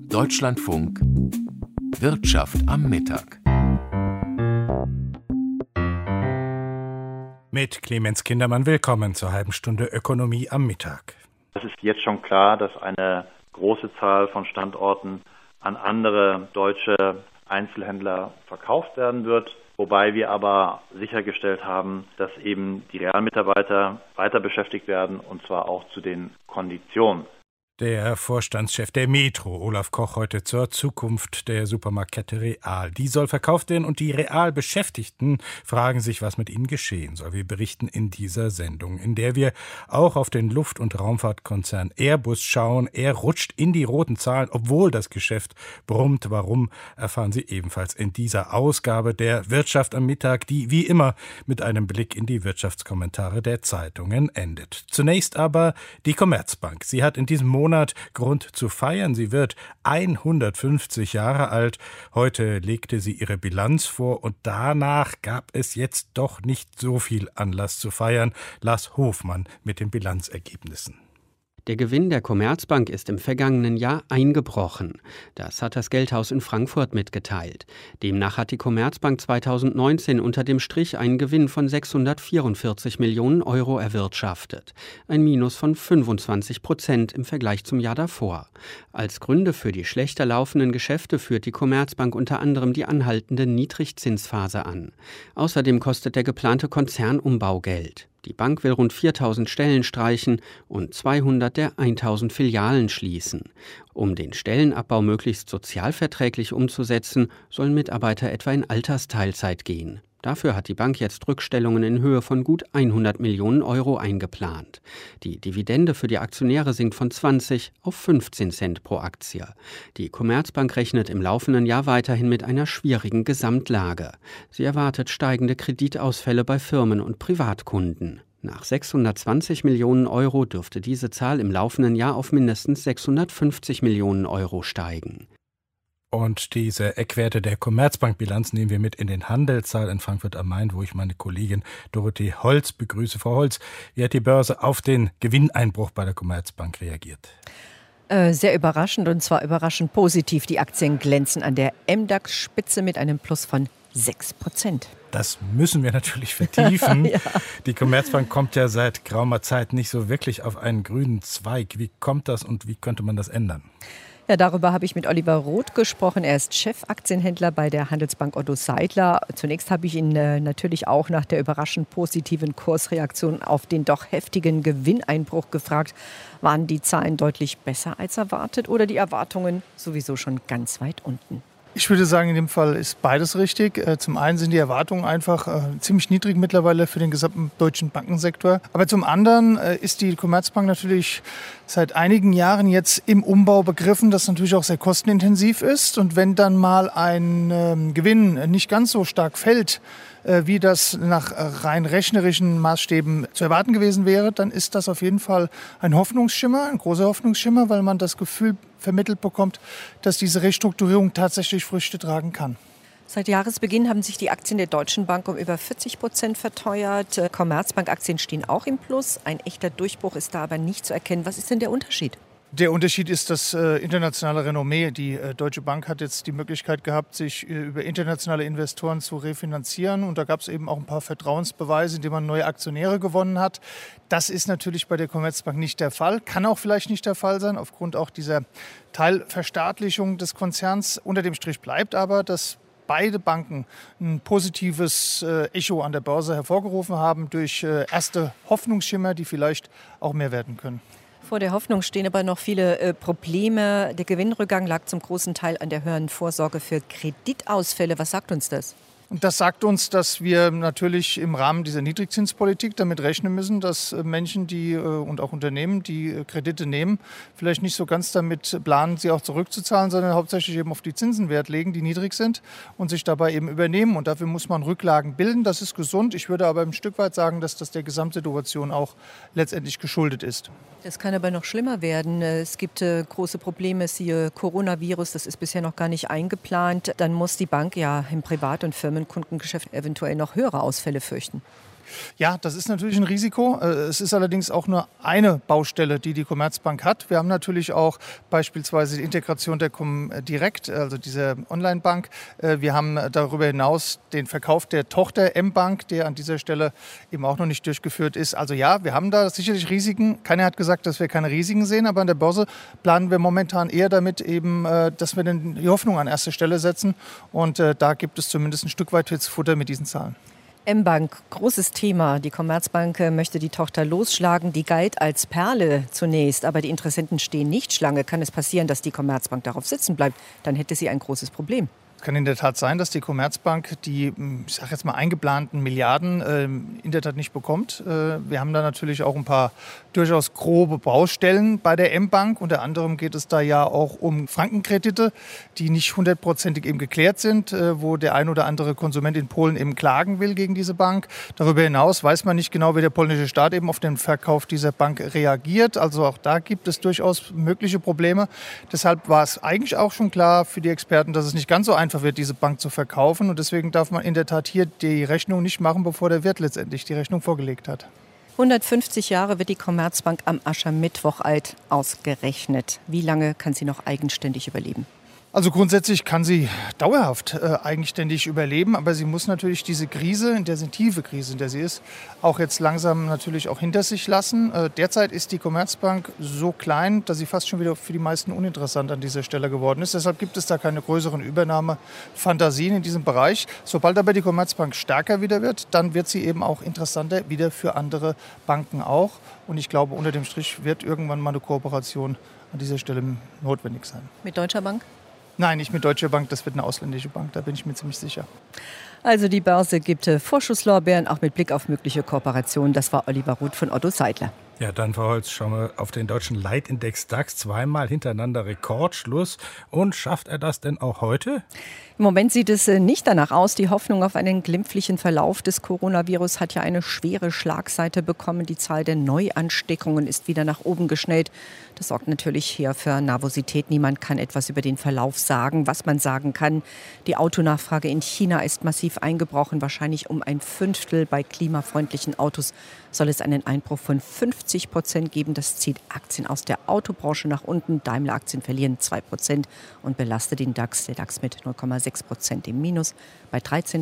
Deutschlandfunk Wirtschaft am Mittag. Mit Clemens Kindermann willkommen zur halben Stunde Ökonomie am Mittag. Es ist jetzt schon klar, dass eine große Zahl von Standorten an andere deutsche Einzelhändler verkauft werden wird, wobei wir aber sichergestellt haben, dass eben die Realmitarbeiter weiter beschäftigt werden, und zwar auch zu den Konditionen. Der Vorstandschef der Metro, Olaf Koch, heute zur Zukunft der Supermarktkette Real. Die soll verkauft werden und die Real-Beschäftigten fragen sich, was mit ihnen geschehen soll. Wir berichten in dieser Sendung, in der wir auch auf den Luft- und Raumfahrtkonzern Airbus schauen. Er rutscht in die roten Zahlen, obwohl das Geschäft brummt. Warum, erfahren Sie ebenfalls in dieser Ausgabe der Wirtschaft am Mittag, die wie immer mit einem Blick in die Wirtschaftskommentare der Zeitungen endet. Zunächst aber die Commerzbank. Sie hat in diesem Monat Grund zu feiern. Sie wird 150 Jahre alt. Heute legte sie ihre Bilanz vor und danach gab es jetzt doch nicht so viel Anlass zu feiern. Lars Hofmann mit den Bilanzergebnissen. Der Gewinn der Commerzbank ist im vergangenen Jahr eingebrochen. Das hat das Geldhaus in Frankfurt mitgeteilt. Demnach hat die Commerzbank 2019 unter dem Strich einen Gewinn von 644 Millionen Euro erwirtschaftet. Ein Minus von 25% im Vergleich zum Jahr davor. Als Gründe für die schlechter laufenden Geschäfte führt die Commerzbank unter anderem die anhaltende Niedrigzinsphase an. Außerdem kostet der geplante Konzernumbau Geld. Die Bank will rund 4.000 Stellen streichen und 200 der 1.000 Filialen schließen. Um den Stellenabbau möglichst sozialverträglich umzusetzen, sollen Mitarbeiter etwa in Altersteilzeit gehen. Dafür hat die Bank jetzt Rückstellungen in Höhe von gut 100 Millionen Euro eingeplant. Die Dividende für die Aktionäre sinkt von 20 auf 15 Cent pro Aktie. Die Commerzbank rechnet im laufenden Jahr weiterhin mit einer schwierigen Gesamtlage. Sie erwartet steigende Kreditausfälle bei Firmen und Privatkunden. Nach 620 Millionen Euro dürfte diese Zahl im laufenden Jahr auf mindestens 650 Millionen Euro steigen. Und diese Eckwerte der Commerzbank-Bilanz nehmen wir mit in den Handelssaal in Frankfurt am Main, wo ich meine Kollegin Dorothee Holz begrüße. Frau Holz, wie hat die Börse auf den Gewinneinbruch bei der Commerzbank reagiert? Sehr überraschend, und zwar überraschend positiv. Die Aktien glänzen an der MDAX-Spitze mit einem Plus von 6%. Das müssen wir natürlich vertiefen. Ja. Die Commerzbank kommt ja seit geraumer Zeit nicht so wirklich auf einen grünen Zweig. Wie kommt das und wie könnte man das ändern? Ja, darüber habe ich mit Oliver Roth gesprochen. Er ist Chefaktienhändler bei der Handelsbank Otto Seidler. Zunächst habe ich ihn natürlich auch nach der überraschend positiven Kursreaktion auf den doch heftigen Gewinneinbruch gefragt. Waren die Zahlen deutlich besser als erwartet oder die Erwartungen sowieso schon ganz weit unten? Ich würde sagen, in dem Fall ist beides richtig. Zum einen sind die Erwartungen einfach ziemlich niedrig mittlerweile für den gesamten deutschen Bankensektor. Aber zum anderen ist die Commerzbank natürlich seit einigen Jahren jetzt im Umbau begriffen, das natürlich auch sehr kostenintensiv ist. Und wenn dann mal ein Gewinn nicht ganz so stark fällt, wie das nach rein rechnerischen Maßstäben zu erwarten gewesen wäre, dann ist das auf jeden Fall ein Hoffnungsschimmer, ein großer Hoffnungsschimmer, weil man das Gefühl vermittelt bekommt, dass diese Restrukturierung tatsächlich Früchte tragen kann. Seit Jahresbeginn haben sich die Aktien der Deutschen Bank um über 40% verteuert. Commerzbank-Aktien stehen auch im Plus. Ein echter Durchbruch ist da aber nicht zu erkennen. Was ist denn der Unterschied? Der Unterschied ist das internationale Renommee. Die Deutsche Bank hat jetzt die Möglichkeit gehabt, sich über internationale Investoren zu refinanzieren. Und da gab es eben auch ein paar Vertrauensbeweise, indem man neue Aktionäre gewonnen hat. Das ist natürlich bei der Commerzbank nicht der Fall. Kann auch vielleicht nicht der Fall sein, aufgrund auch dieser Teilverstaatlichung des Konzerns. Unter dem Strich bleibt aber, dass beide Banken ein positives Echo an der Börse hervorgerufen haben durch erste Hoffnungsschimmer, die vielleicht auch mehr werden können. Vor der Hoffnung stehen aber noch viele Probleme. Der Gewinnrückgang lag zum großen Teil an der höheren Vorsorge für Kreditausfälle. Was sagt uns das? Und das sagt uns, dass wir natürlich im Rahmen dieser Niedrigzinspolitik damit rechnen müssen, dass Menschen und auch Unternehmen, die Kredite nehmen, vielleicht nicht so ganz damit planen, sie auch zurückzuzahlen, sondern hauptsächlich eben auf die Zinsen Wert legen, die niedrig sind und sich dabei eben übernehmen. Und dafür muss man Rücklagen bilden. Das ist gesund. Ich würde aber ein Stück weit sagen, dass das der Gesamtsituation auch letztendlich geschuldet ist. Das kann aber noch schlimmer werden. Es gibt große Probleme, siehe Coronavirus, das ist bisher noch gar nicht eingeplant. Dann muss die Bank ja im Privat- und Firmenkundengeschäft eventuell noch höhere Ausfälle fürchten. Ja, das ist natürlich ein Risiko. Es ist allerdings auch nur eine Baustelle, die Commerzbank hat. Wir haben natürlich auch beispielsweise die Integration der Comdirect, also diese Online-Bank. Wir haben darüber hinaus den Verkauf der Tochter M-Bank, der an dieser Stelle eben auch noch nicht durchgeführt ist. Also ja, wir haben da sicherlich Risiken. Keiner hat gesagt, dass wir keine Risiken sehen, aber an der Börse planen wir momentan eher damit eben, dass wir die Hoffnung an erste Stelle setzen. Und da gibt es zumindest ein Stück weit Futter mit diesen Zahlen. M-Bank, großes Thema. Die Commerzbank möchte die Tochter losschlagen. Die galt als Perle zunächst, aber die Interessenten stehen nicht Schlange. Kann es passieren, dass die Commerzbank darauf sitzen bleibt? Dann hätte sie ein großes Problem. Es kann in der Tat sein, dass die Commerzbank die, ich sage jetzt mal, eingeplanten Milliarden in der Tat nicht bekommt. Wir haben da natürlich auch ein paar durchaus grobe Baustellen bei der M-Bank. Unter anderem geht es da ja auch um Frankenkredite, die nicht hundertprozentig eben geklärt sind, wo der ein oder andere Konsument in Polen eben klagen will gegen diese Bank. Darüber hinaus weiß man nicht genau, wie der polnische Staat eben auf den Verkauf dieser Bank reagiert. Also auch da gibt es durchaus mögliche Probleme. Deshalb war es eigentlich auch schon klar für die Experten, dass es nicht ganz so einfach wird, diese Bank zu verkaufen. Und deswegen darf man in der Tat hier die Rechnung nicht machen, bevor der Wirt letztendlich die Rechnung vorgelegt hat. 150 Jahre wird die Commerzbank am Aschermittwoch alt, ausgerechnet. Wie lange kann sie noch eigenständig überleben? Also grundsätzlich kann sie dauerhaft eigenständig überleben, aber sie muss natürlich diese Krise, tiefe Krise, in der sie ist, auch jetzt langsam natürlich auch hinter sich lassen. Derzeit ist die Commerzbank so klein, dass sie fast schon wieder für die meisten uninteressant an dieser Stelle geworden ist. Deshalb gibt es da keine größeren Übernahmefantasien in diesem Bereich. Sobald aber die Commerzbank stärker wieder wird, dann wird sie eben auch interessanter wieder für andere Banken auch. Und ich glaube, unter dem Strich wird irgendwann mal eine Kooperation an dieser Stelle notwendig sein. Mit Deutscher Bank? Nein, nicht mit Deutsche Bank, das wird eine ausländische Bank, da bin ich mir ziemlich sicher. Also die Börse gibt Vorschusslorbeeren, auch mit Blick auf mögliche Kooperationen. Das war Oliver Roth von Otto Seidler. Ja, dann, Frau Holz, schauen wir auf den deutschen Leitindex DAX. Zweimal hintereinander Rekordschluss. Und schafft er das denn auch heute? Im Moment sieht es nicht danach aus. Die Hoffnung auf einen glimpflichen Verlauf des Coronavirus hat ja eine schwere Schlagseite bekommen. Die Zahl der Neuansteckungen ist wieder nach oben geschnellt. Das sorgt natürlich hier für Nervosität. Niemand kann etwas über den Verlauf sagen. Was man sagen kann, die Autonachfrage in China ist massiv eingebrochen. Wahrscheinlich um ein Fünftel. Bei klimafreundlichen Autos soll es einen Einbruch von 50% geben. Das zieht Aktien aus der Autobranche nach unten. Daimler-Aktien verlieren 2% und belastet den DAX. Der DAX mit 0,6% im Minus bei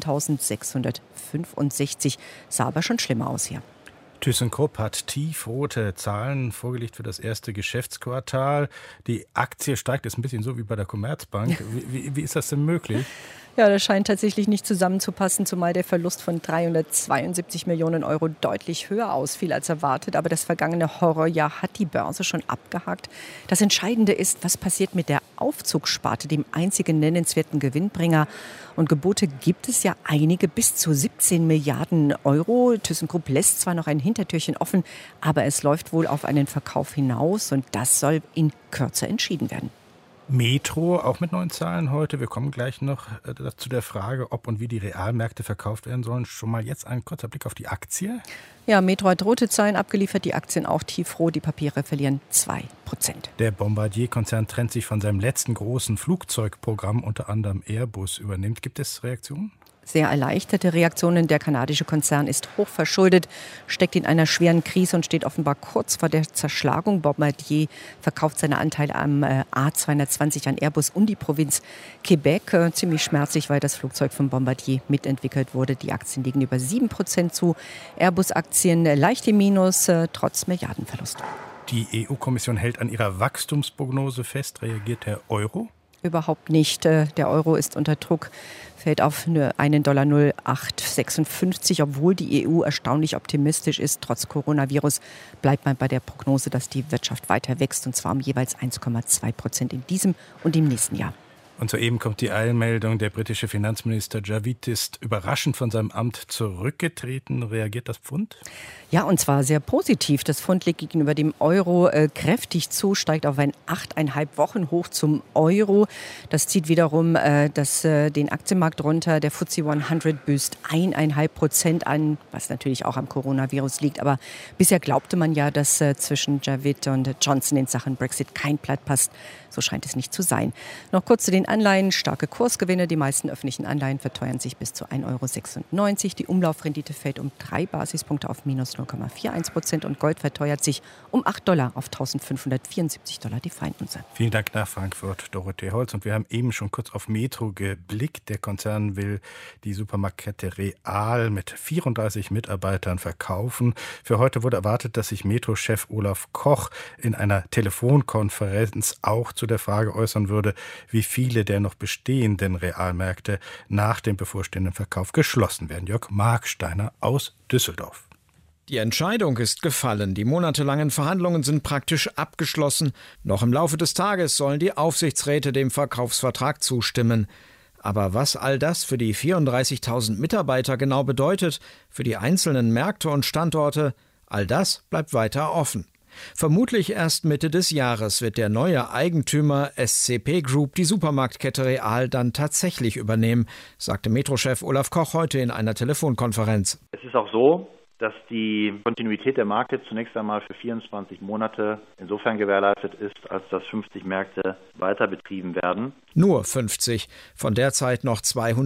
13.665. Sah aber schon schlimmer aus hier. ThyssenKrupp hat tiefrote Zahlen vorgelegt für das erste Geschäftsquartal. Die Aktie steigt, ist ein bisschen so wie bei der Commerzbank. Wie ist das denn möglich? Ja, das scheint tatsächlich nicht zusammenzupassen, zumal der Verlust von 372 Millionen Euro deutlich höher ausfiel als erwartet. Aber das vergangene Horrorjahr hat die Börse schon abgehakt. Das Entscheidende ist, was passiert mit der Aufzugssparte, dem einzigen nennenswerten Gewinnbringer. Und Gebote gibt es ja einige, bis zu 17 Milliarden Euro. ThyssenKrupp lässt zwar noch ein Hintertürchen offen, aber es läuft wohl auf einen Verkauf hinaus und das soll in Kürze entschieden werden. Metro, auch mit neuen Zahlen heute. Wir kommen gleich noch zu der Frage, ob und wie die Realmärkte verkauft werden sollen. Schon mal jetzt ein kurzer Blick auf die Aktie. Ja, Metro hat rote Zahlen abgeliefert, die Aktien auch tiefrot, die Papiere verlieren 2%. Der Bombardier-Konzern trennt sich von seinem letzten großen Flugzeugprogramm, unter anderem Airbus, übernimmt. Gibt es Reaktionen? Sehr erleichterte Reaktionen. Der kanadische Konzern ist hochverschuldet, steckt in einer schweren Krise und steht offenbar kurz vor der Zerschlagung. Bombardier verkauft seine Anteile am A220 an Airbus und die Provinz Quebec. Ziemlich schmerzlich, weil das Flugzeug von Bombardier mitentwickelt wurde. Die Aktien liegen über 7% zu. Airbus-Aktien leicht im Minus, trotz Milliardenverlust. Die EU-Kommission hält an ihrer Wachstumsprognose fest. Reagiert der Euro? Überhaupt nicht. Der Euro ist unter Druck, fällt auf $1,0856, obwohl die EU erstaunlich optimistisch ist. Trotz Coronavirus bleibt man bei der Prognose, dass die Wirtschaft weiter wächst, und zwar um jeweils 1,2% in diesem und im nächsten Jahr. Und soeben kommt die Eilmeldung, der britische Finanzminister Javid ist überraschend von seinem Amt zurückgetreten. Reagiert das Pfund? Ja, und zwar sehr positiv. Das Pfund liegt gegenüber dem Euro kräftig zu, steigt auf ein 8,5 Wochen hoch zum Euro. Das zieht wiederum den Aktienmarkt runter. Der FTSE 100 büßt 1,5% an, was natürlich auch am Coronavirus liegt. Aber bisher glaubte man ja, dass zwischen Javid und Johnson in Sachen Brexit kein Blatt passt. So scheint es nicht zu sein. Noch kurz zu den Anleihen starke Kursgewinne. Die meisten öffentlichen Anleihen verteuern sich bis zu 1,96 €. Die Umlaufrendite fällt um 3 Basispunkte auf minus 0,41% und Gold verteuert sich um $8 auf $1.574 die Feinunze. Vielen Dank nach Frankfurt, Dorothee Holz. Und wir haben eben schon kurz auf Metro geblickt. Der Konzern will die Supermarktkette Real mit 34 Mitarbeitern verkaufen. Für heute wurde erwartet, dass sich Metro-Chef Olaf Koch in einer Telefonkonferenz auch zu der Frage äußern würde, wie viele der noch bestehenden Realmärkte nach dem bevorstehenden Verkauf geschlossen werden. Jörg Marksteiner aus Düsseldorf. Die Entscheidung ist gefallen. Die monatelangen Verhandlungen sind praktisch abgeschlossen. Noch im Laufe des Tages sollen die Aufsichtsräte dem Verkaufsvertrag zustimmen. Aber was all das für die 34.000 Mitarbeiter genau bedeutet, für die einzelnen Märkte und Standorte, all das bleibt weiter offen. Vermutlich erst Mitte des Jahres wird der neue Eigentümer SCP Group die Supermarktkette Real dann tatsächlich übernehmen, sagte Metro-Chef Olaf Koch heute in einer Telefonkonferenz. Es ist auch so, dass die Kontinuität der Marke zunächst einmal für 24 Monate insofern gewährleistet ist, als dass 50 Märkte weiter betrieben werden. Nur 50, von derzeit noch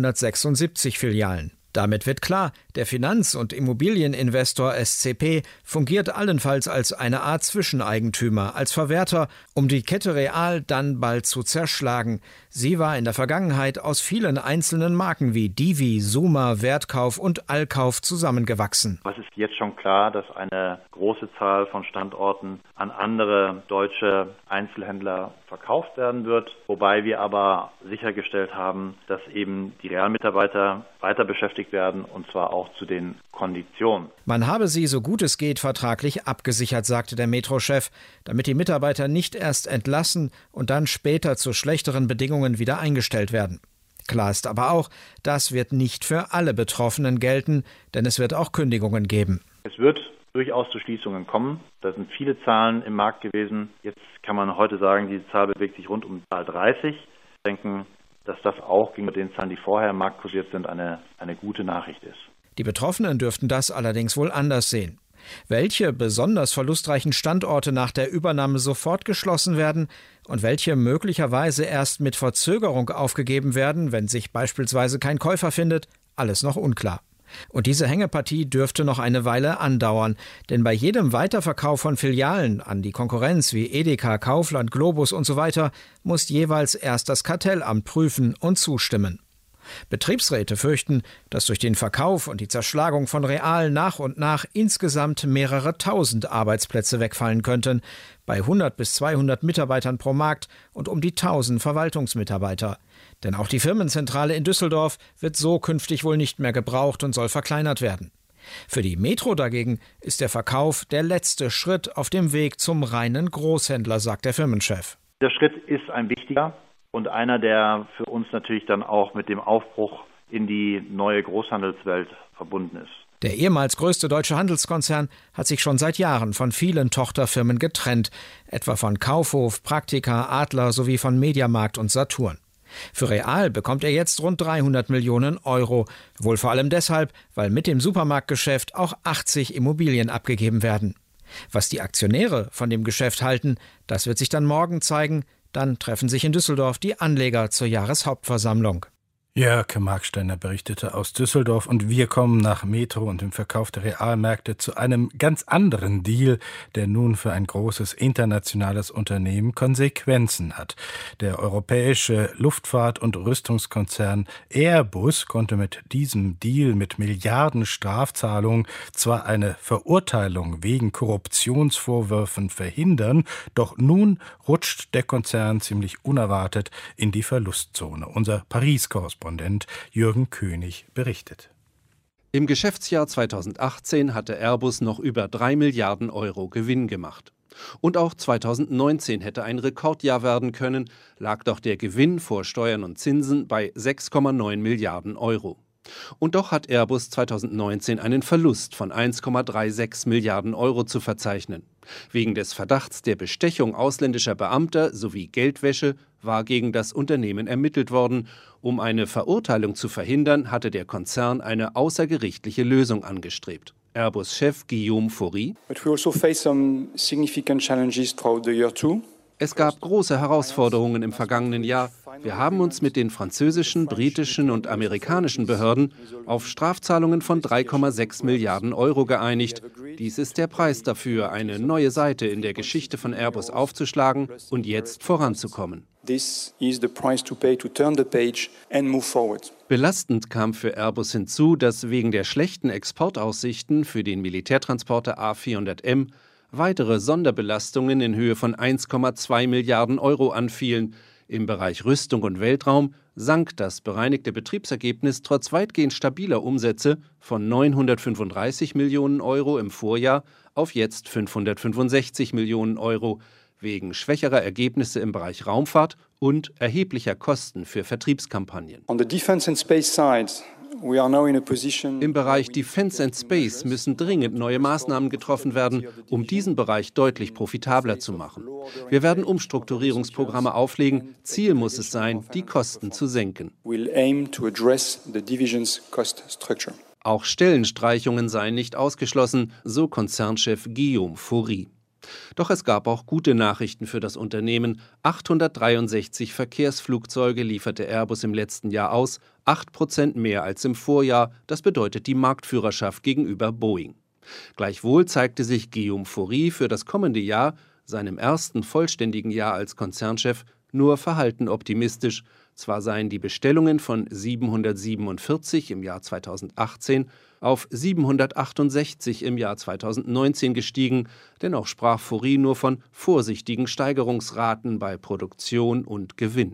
276 Filialen. Damit wird klar, der Finanz- und Immobilieninvestor SCP fungiert allenfalls als eine Art Zwischeneigentümer, als Verwerter, um die Kette Real dann bald zu zerschlagen. Sie war in der Vergangenheit aus vielen einzelnen Marken wie Divi, Suma, Wertkauf und Allkauf zusammengewachsen. Es ist jetzt schon klar, dass eine große Zahl von Standorten an andere deutsche Einzelhändler verkauft werden wird, wobei wir aber sichergestellt haben, dass eben die Real-Mitarbeiter weiter beschäftigt werden, und zwar auch zu den Konditionen. Man habe sie so gut es geht vertraglich abgesichert, sagte der Metro-Chef, damit die Mitarbeiter nicht erst entlassen und dann später zu schlechteren Bedingungen wieder eingestellt werden. Klar ist aber auch, das wird nicht für alle Betroffenen gelten, denn es wird auch Kündigungen geben. Es wird durchaus zu Schließungen kommen. Da sind viele Zahlen im Markt gewesen. Jetzt kann man heute sagen, die Zahl bewegt sich rund um die Zahl 30. Ich denke, dass das auch gegenüber den Zahlen, die vorher im Markt kursiert sind, eine gute Nachricht ist. Die Betroffenen dürften das allerdings wohl anders sehen. Welche besonders verlustreichen Standorte nach der Übernahme sofort geschlossen werden und welche möglicherweise erst mit Verzögerung aufgegeben werden, wenn sich beispielsweise kein Käufer findet, alles noch unklar. Und diese Hängepartie dürfte noch eine Weile andauern, denn bei jedem Weiterverkauf von Filialen an die Konkurrenz wie Edeka, Kaufland, Globus und so weiter muss jeweils erst das Kartellamt prüfen und zustimmen. Betriebsräte fürchten, dass durch den Verkauf und die Zerschlagung von Real nach und nach insgesamt mehrere tausend Arbeitsplätze wegfallen könnten, bei 100 bis 200 Mitarbeitern pro Markt und um die 1000 Verwaltungsmitarbeiter. Denn auch die Firmenzentrale in Düsseldorf wird so künftig wohl nicht mehr gebraucht und soll verkleinert werden. Für die Metro dagegen ist der Verkauf der letzte Schritt auf dem Weg zum reinen Großhändler, sagt der Firmenchef. Der Schritt ist ein wichtiger und einer, der für uns natürlich dann auch mit dem Aufbruch in die neue Großhandelswelt verbunden ist. Der ehemals größte deutsche Handelskonzern hat sich schon seit Jahren von vielen Tochterfirmen getrennt, etwa von Kaufhof, Praktika, Adler sowie von Mediamarkt und Saturn. Für Real bekommt er jetzt rund 300 Millionen €, wohl vor allem deshalb, weil mit dem Supermarktgeschäft auch 80 Immobilien abgegeben werden. Was die Aktionäre von dem Geschäft halten, das wird sich dann morgen zeigen. Dann treffen sich in Düsseldorf die Anleger zur Jahreshauptversammlung. Jörg Marksteiner berichtete aus Düsseldorf und wir kommen nach Metro und dem Verkauf der Realmärkte zu einem ganz anderen Deal, der nun für ein großes internationales Unternehmen Konsequenzen hat. Der europäische Luftfahrt- und Rüstungskonzern Airbus konnte mit diesem Deal mit Milliarden Strafzahlungen zwar eine Verurteilung wegen Korruptionsvorwürfen verhindern, doch nun rutscht der Konzern ziemlich unerwartet in die Verlustzone. Unser Paris-Korrespondent Jürgen König berichtet. Im Geschäftsjahr 2018 hatte Airbus noch über 3 Milliarden € Gewinn gemacht. Und auch 2019 hätte ein Rekordjahr werden können, lag doch der Gewinn vor Steuern und Zinsen bei 6,9 Milliarden €. Und doch hat Airbus 2019 einen Verlust von 1,36 Milliarden € zu verzeichnen. Wegen des Verdachts der Bestechung ausländischer Beamter sowie Geldwäsche war gegen das Unternehmen ermittelt worden. Um eine Verurteilung zu verhindern, hatte der Konzern eine außergerichtliche Lösung angestrebt. Airbus-Chef Guillaume Faury: Es gab große Herausforderungen im vergangenen Jahr, Wir haben uns mit den französischen, britischen und amerikanischen Behörden auf Strafzahlungen von 3,6 Milliarden Euro geeinigt. Dies ist der Preis dafür, eine neue Seite in der Geschichte von Airbus aufzuschlagen und jetzt voranzukommen. Belastend kam für Airbus hinzu, dass wegen der schlechten Exportaussichten für den Militärtransporter A400M weitere Sonderbelastungen in Höhe von 1,2 Milliarden Euro anfielen. Im Bereich Rüstung und Weltraum sank das bereinigte Betriebsergebnis trotz weitgehend stabiler Umsätze von 935 Millionen Euro im Vorjahr auf jetzt 565 Millionen Euro, wegen schwächerer Ergebnisse im Bereich Raumfahrt und erheblicher Kosten für Vertriebskampagnen. Im Bereich Defense and Space müssen dringend neue Maßnahmen getroffen werden, um diesen Bereich deutlich profitabler zu machen. Wir werden Umstrukturierungsprogramme auflegen. Ziel muss es sein, die Kosten zu senken. Auch Stellenstreichungen seien nicht ausgeschlossen, so Konzernchef Guillaume Faury. Doch es gab auch gute Nachrichten für das Unternehmen. 863 Verkehrsflugzeuge lieferte Airbus im letzten Jahr aus, 8% mehr als im Vorjahr. Das bedeutet die Marktführerschaft gegenüber Boeing. Gleichwohl zeigte sich Guillaume Faury für das kommende Jahr, seinem ersten vollständigen Jahr als Konzernchef, nur verhalten optimistisch. Zwar seien die Bestellungen von 747 im Jahr 2018 auf 768 im Jahr 2019 gestiegen, dennoch sprach Faury nur von vorsichtigen Steigerungsraten bei Produktion und Gewinn.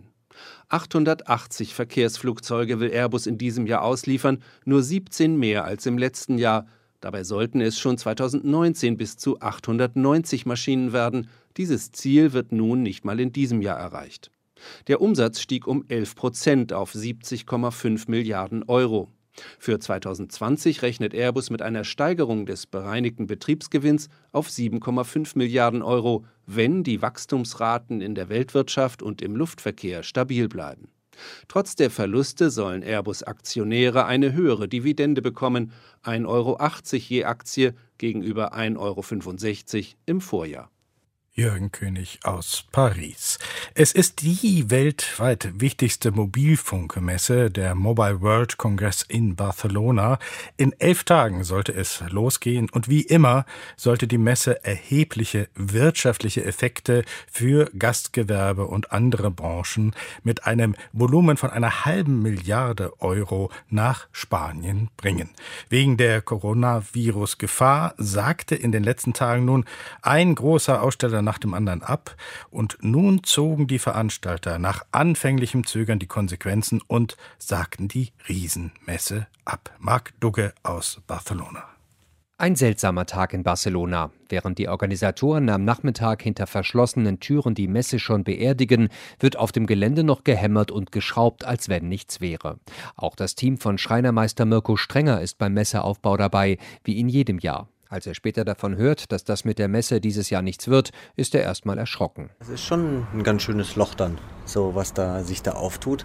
880 Verkehrsflugzeuge will Airbus in diesem Jahr ausliefern, nur 17 mehr als im letzten Jahr. Dabei sollten es schon 2019 bis zu 890 Maschinen werden. Dieses Ziel wird nun nicht mal in diesem Jahr erreicht. Der Umsatz stieg um 11% auf 70,5 Milliarden Euro. Für 2020 rechnet Airbus mit einer Steigerung des bereinigten Betriebsgewinns auf 7,5 Milliarden Euro, wenn die Wachstumsraten in der Weltwirtschaft und im Luftverkehr stabil bleiben. Trotz der Verluste sollen Airbus-Aktionäre eine höhere Dividende bekommen, 1,80 Euro je Aktie gegenüber 1,65 Euro im Vorjahr. Jürgen König aus Paris. Es ist die weltweit wichtigste Mobilfunkmesse, der Mobile World Congress in Barcelona. In 11 Tagen sollte es losgehen und wie immer sollte die Messe erhebliche wirtschaftliche Effekte für Gastgewerbe und andere Branchen mit einem Volumen von 1,5 Milliarde Euro nach Spanien bringen. Wegen der Coronavirus-Gefahr sagte in den letzten Tagen nun ein großer Aussteller nach dem anderen ab und nun zogen die Veranstalter nach anfänglichem Zögern die Konsequenzen und sagten die Riesenmesse ab. Marc Dugge aus Barcelona. Ein seltsamer Tag in Barcelona. Während die Organisatoren am Nachmittag hinter verschlossenen Türen die Messe schon beerdigen, wird auf dem Gelände noch gehämmert und geschraubt, als wenn nichts wäre. Auch das Team von Schreinermeister Mirko Strenger ist beim Messeaufbau dabei, wie in jedem Jahr. Als er später davon hört, dass das mit der Messe dieses Jahr nichts wird, ist er erstmal erschrocken. Es ist schon ein ganz schönes Loch dann, so was da sich da auftut.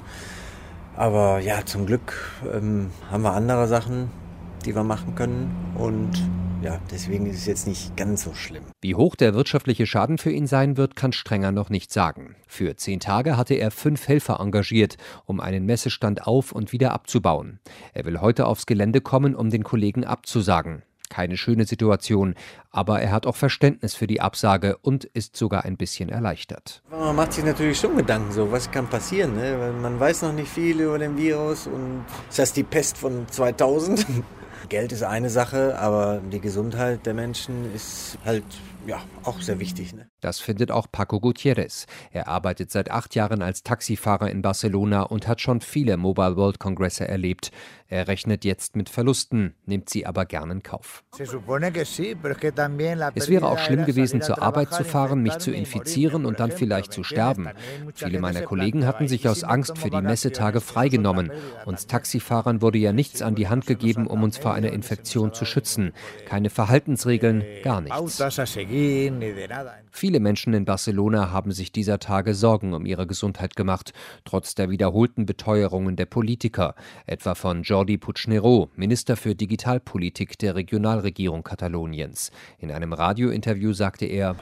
Aber ja, zum Glück haben wir andere Sachen, die wir machen können. Und ja, deswegen ist es jetzt nicht ganz so schlimm. Wie hoch der wirtschaftliche Schaden für ihn sein wird, kann Strenger noch nicht sagen. Für 10 Tage hatte er 5 Helfer engagiert, um einen Messestand auf- und wieder abzubauen. Er will heute aufs Gelände kommen, um den Kollegen abzusagen. Keine schöne Situation, aber er hat auch Verständnis für die Absage und ist sogar ein bisschen erleichtert. Man macht sich natürlich schon Gedanken, so was kann passieren, ne? Weil man weiß noch nicht viel über den Virus und ist das die Pest von 2000? Geld ist eine Sache, aber die Gesundheit der Menschen ist halt auch sehr wichtig. Ne? Das findet auch Paco Gutierrez. Er arbeitet seit 8 Jahren als Taxifahrer in Barcelona und hat schon viele Mobile World Congresse erlebt. Er rechnet jetzt mit Verlusten, nimmt sie aber gern in Kauf. Es wäre auch schlimm gewesen, zur Arbeit zu fahren, mich zu infizieren und dann vielleicht zu sterben. Viele meiner Kollegen hatten sich aus Angst für die Messetage freigenommen. Uns Taxifahrern wurde ja nichts an die Hand gegeben, um uns vor einer Infektion zu schützen. Keine Verhaltensregeln, gar nichts. Viele Menschen in Barcelona haben sich dieser Tage Sorgen um ihre Gesundheit gemacht, trotz der wiederholten Beteuerungen der Politiker, etwa von Jordi Puigneró, Minister für Digitalpolitik der Regionalregierung Kataloniens. In einem Radiointerview sagte er: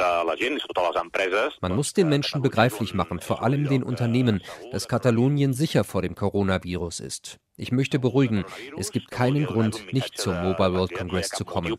Man muss den Menschen begreiflich machen, vor allem den Unternehmen, dass Katalonien sicher vor dem Coronavirus ist. Ich möchte beruhigen, es gibt keinen Grund, nicht zum Mobile World Congress zu kommen.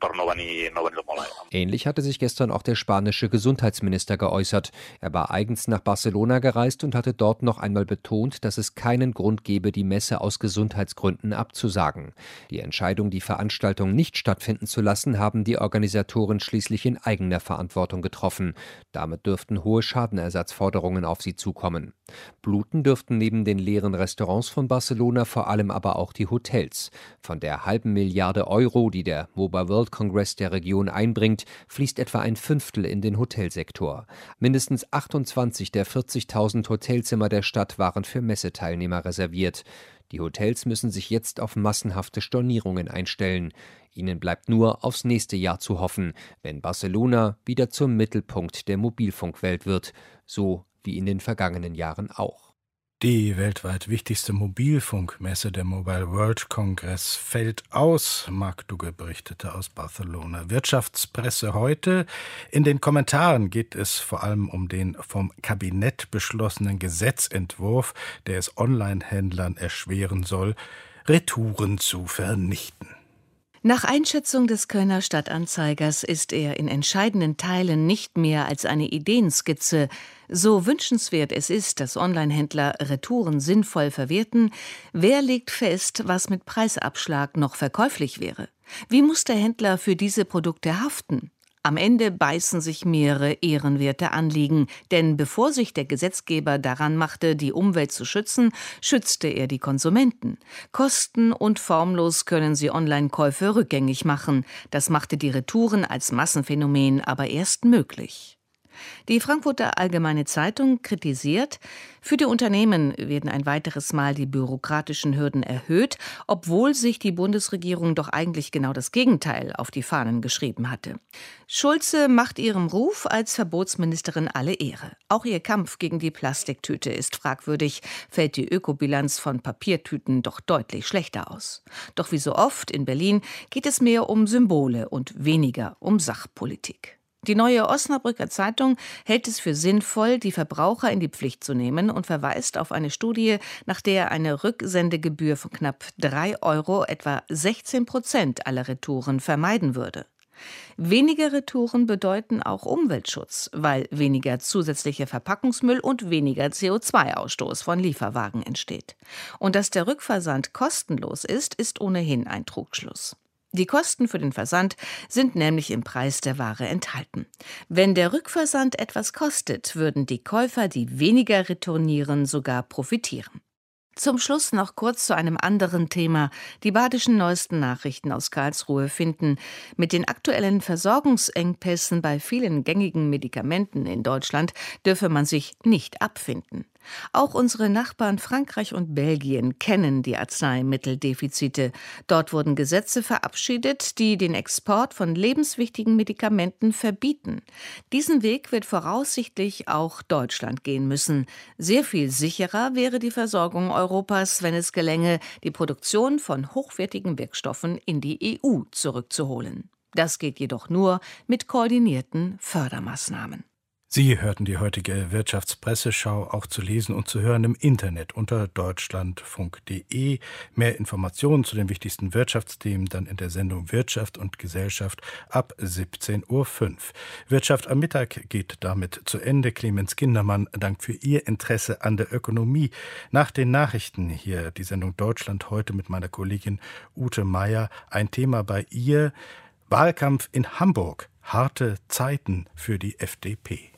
Ähnlich hatte sich gestern auch der spanische Gesundheitsminister geäußert. Er war eigens nach Barcelona gereist und hatte dort noch einmal betont, dass es keinen Grund gebe, die Messe aus Gesundheitsgründen abzusagen. Die Entscheidung, die Veranstaltung nicht stattfinden zu lassen, haben die Organisatoren schließlich in eigener Verantwortung getroffen. Damit dürften hohe Schadenersatzforderungen auf sie zukommen. Bluten dürften neben den leeren Restaurants von Barcelona vor allem aber auch die Hotels. Von der halben Milliarde Euro, die der Mobile World Congress der Region einbringt, fließt etwa ein Fünftel in den Hotelsektor. Mindestens 28 der 40.000 Hotelzimmer der Stadt waren für Messeteilnehmer reserviert. Die Hotels müssen sich jetzt auf massenhafte Stornierungen einstellen. Ihnen bleibt nur aufs nächste Jahr zu hoffen, wenn Barcelona wieder zum Mittelpunkt der Mobilfunkwelt wird, so wie in den vergangenen Jahren auch. Die weltweit wichtigste Mobilfunkmesse, der Mobile World Congress, fällt aus. Marc Dugge berichtete aus Barcelona. Wirtschaftspresse heute. In den Kommentaren geht es vor allem um den vom Kabinett beschlossenen Gesetzentwurf, der es Online-Händlern erschweren soll, Retouren zu vernichten. Nach Einschätzung des Kölner Stadtanzeigers ist er in entscheidenden Teilen nicht mehr als eine Ideenskizze. So wünschenswert es ist, dass Onlinehändler Retouren sinnvoll verwerten, wer legt fest, was mit Preisabschlag noch verkäuflich wäre? Wie muss der Händler für diese Produkte haften? Am Ende beißen sich mehrere ehrenwerte Anliegen, denn bevor sich der Gesetzgeber daran machte, die Umwelt zu schützen, schützte er die Konsumenten. Kosten- und formlos können sie Online-Käufe rückgängig machen. Das machte die Retouren als Massenphänomen aber erst möglich. Die Frankfurter Allgemeine Zeitung kritisiert, für die Unternehmen werden ein weiteres Mal die bürokratischen Hürden erhöht, obwohl sich die Bundesregierung doch eigentlich genau das Gegenteil auf die Fahnen geschrieben hatte. Schulze macht ihrem Ruf als Verbotsministerin alle Ehre. Auch ihr Kampf gegen die Plastiktüte ist fragwürdig, fällt die Ökobilanz von Papiertüten doch deutlich schlechter aus. Doch wie so oft in Berlin geht es mehr um Symbole und weniger um Sachpolitik. Die Neue Osnabrücker Zeitung hält es für sinnvoll, die Verbraucher in die Pflicht zu nehmen und verweist auf eine Studie, nach der eine Rücksendegebühr von knapp 3 € etwa 16% aller Retouren vermeiden würde. Weniger Retouren bedeuten auch Umweltschutz, weil weniger zusätzlicher Verpackungsmüll und weniger CO2-Ausstoß von Lieferwagen entsteht. Und dass der Rückversand kostenlos ist, ist ohnehin ein Trugschluss. Die Kosten für den Versand sind nämlich im Preis der Ware enthalten. Wenn der Rückversand etwas kostet, würden die Käufer, die weniger retournieren, sogar profitieren. Zum Schluss noch kurz zu einem anderen Thema. Die badischen neuesten Nachrichten aus Karlsruhe finden, mit den aktuellen Versorgungsengpässen bei vielen gängigen Medikamenten in Deutschland dürfe man sich nicht abfinden. Auch unsere Nachbarn Frankreich und Belgien kennen die Arzneimitteldefizite. Dort wurden Gesetze verabschiedet, die den Export von lebenswichtigen Medikamenten verbieten. Diesen Weg wird voraussichtlich auch Deutschland gehen müssen. Sehr viel sicherer wäre die Versorgung Europas, wenn es gelänge, die Produktion von hochwertigen Wirkstoffen in die EU zurückzuholen. Das geht jedoch nur mit koordinierten Fördermaßnahmen. Sie hörten die heutige Wirtschaftspresseschau, auch zu lesen und zu hören im Internet unter deutschlandfunk.de. Mehr Informationen zu den wichtigsten Wirtschaftsthemen dann in der Sendung Wirtschaft und Gesellschaft ab 17:05 Uhr. Wirtschaft am Mittag geht damit zu Ende. Clemens Kindermann dankt für Ihr Interesse an der Ökonomie. Nach den Nachrichten hier die Sendung Deutschland heute mit meiner Kollegin Ute Meier. Ein Thema bei ihr: Wahlkampf in Hamburg. Harte Zeiten für die FDP.